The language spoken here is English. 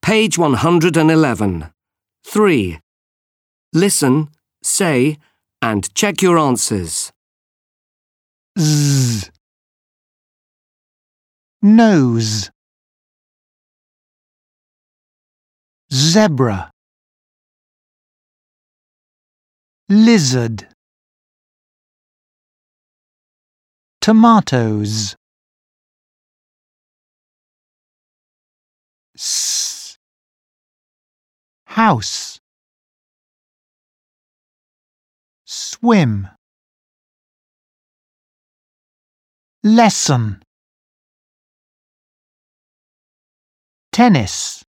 Page 111. 3. Listen, say, and check your answers. Z. Nose. Zebra. Lizard. Tomatoes. S. House. Swim. Lesson. Tennis.